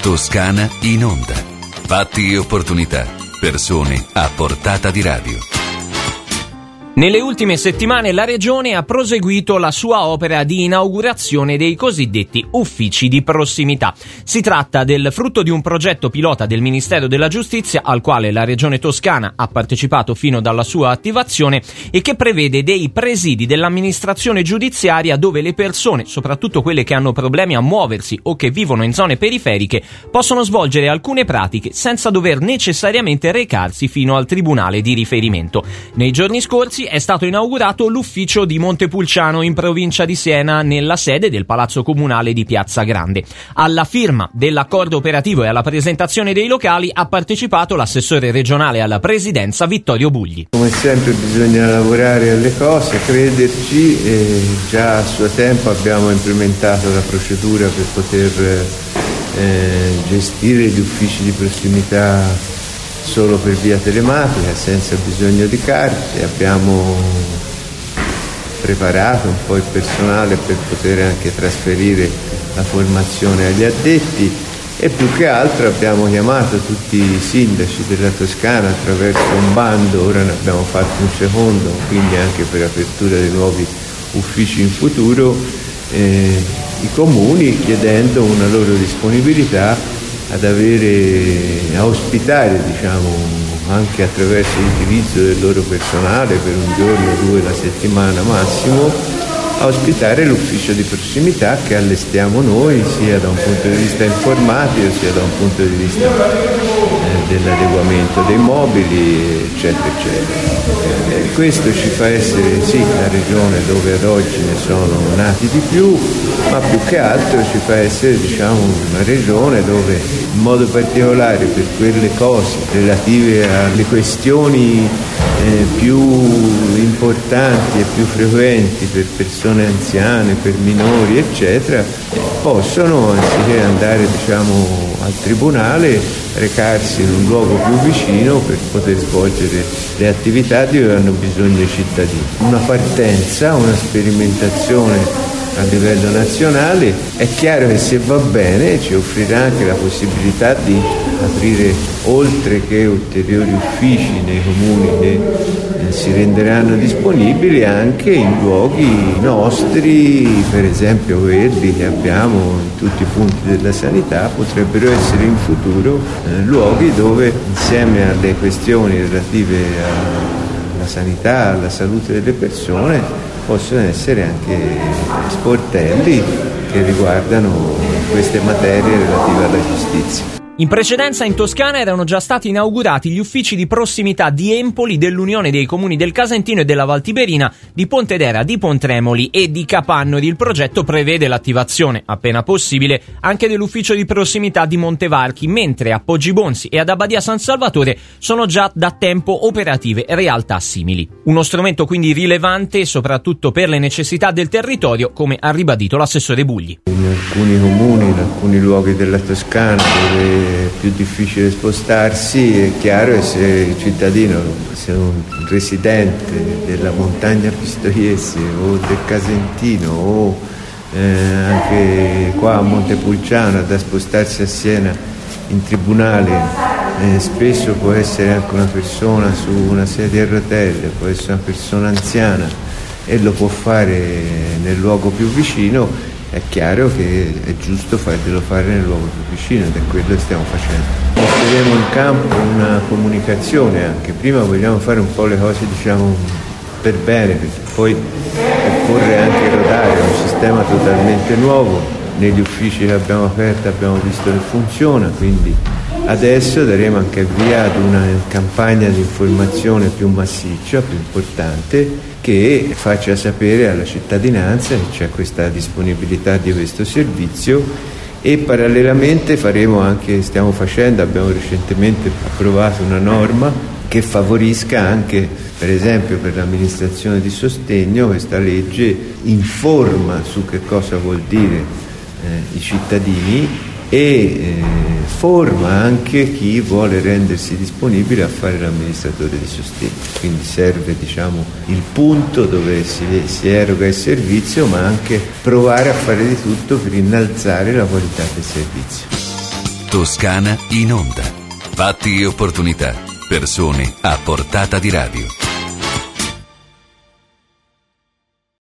Toscana in onda. Fatti e opportunità. Persone a portata di radio. Nelle ultime settimane la Regione ha proseguito la sua opera di inaugurazione dei cosiddetti uffici di prossimità. Si tratta del frutto di un progetto pilota del Ministero della Giustizia al quale la Regione Toscana ha partecipato fino dalla sua attivazione e che prevede dei presidi dell'amministrazione giudiziaria dove le persone, soprattutto quelle che hanno problemi a muoversi o che vivono in zone periferiche, possono svolgere alcune pratiche senza dover necessariamente recarsi fino al tribunale di riferimento. Nei giorni scorsi è stato inaugurato l'ufficio di Montepulciano in provincia di Siena nella sede del Palazzo Comunale di Piazza Grande. Alla firma dell'accordo operativo e alla presentazione dei locali ha partecipato l'assessore regionale alla presidenza Vittorio Bugli. Come sempre bisogna lavorare alle cose, crederci, e già a suo tempo abbiamo implementato la procedura per poter gestire gli uffici di prossimità solo per via telematica, senza bisogno di carte. Abbiamo preparato un po' il personale per poter anche trasferire la formazione agli addetti e più che altro abbiamo chiamato tutti i sindaci della Toscana attraverso un bando, ora ne abbiamo fatto un secondo, quindi anche per apertura di nuovi uffici in futuro, i comuni, chiedendo una loro disponibilità a ospitare, anche attraverso l'utilizzo del loro personale per un giorno o due la settimana massimo, a ospitare l'ufficio di prossimità che allestiamo noi sia da un punto di vista informatico sia da un punto di vista dell'adeguamento dei mobili, eccetera, eccetera. Questo ci fa essere la regione dove ad oggi ne sono nati di più, ma più che altro ci fa essere una regione dove in modo particolare per quelle cose relative alle questioni più importanti e più frequenti per persone anziane, per minori, eccetera, possono, anziché andare al tribunale, recarsi in un luogo più vicino per poter svolgere le attività di cui hanno bisogno i cittadini. Una partenza, una sperimentazione a livello nazionale, è chiaro che se va bene ci offrirà anche la possibilità di aprire, oltre che ulteriori uffici nei comuni che si renderanno disponibili, anche in luoghi nostri, per esempio quelli che abbiamo in tutti i punti della sanità, potrebbero essere in futuro luoghi dove, insieme alle questioni relative alla sanità, alla salute delle persone, possono essere anche sportelli che riguardano queste materie relative alla giustizia. In precedenza in Toscana erano già stati inaugurati gli uffici di prossimità di Empoli, dell'Unione dei Comuni del Casentino e della Valtiberina, di Pontedera, di Pontremoli e di Capannori. Il progetto prevede l'attivazione, appena possibile, anche dell'ufficio di prossimità di Montevarchi, mentre a Poggibonsi e ad Abbadia San Salvatore sono già da tempo operative realtà simili. Uno strumento quindi rilevante soprattutto per le necessità del territorio, come ha ribadito l'assessore Bugli. In alcuni comuni, in alcuni luoghi della Toscana dove è più difficile spostarsi, è chiaro che se il cittadino, se un residente della montagna Pistoiese o del Casentino o anche qua a Montepulciano, da spostarsi a Siena in tribunale, spesso può essere anche una persona su una sedia a rotelle, può essere una persona anziana e lo può fare nel luogo più vicino. È chiaro che è giusto farglielo fare nel luogo più vicino ed è quello che stiamo facendo. Metteremo in campo una comunicazione anche. Prima vogliamo fare un po' le cose per bene, perché poi occorre anche rodare un sistema totalmente nuovo. Negli uffici che abbiamo aperto abbiamo visto che funziona, quindi adesso daremo anche via ad una campagna di informazione più massiccia, più importante, che faccia sapere alla cittadinanza che c'è questa disponibilità di questo servizio e parallelamente abbiamo recentemente approvato una norma che favorisca anche, per esempio per l'amministrazione di sostegno, questa legge informa su che cosa vuol dire i cittadini e forma anche chi vuole rendersi disponibile a fare l'amministratore di sostegno. Quindi serve il punto dove si eroga il servizio, ma anche provare a fare di tutto per innalzare la qualità del servizio. Toscana in onda. Fatti e opportunità. Persone a portata di radio.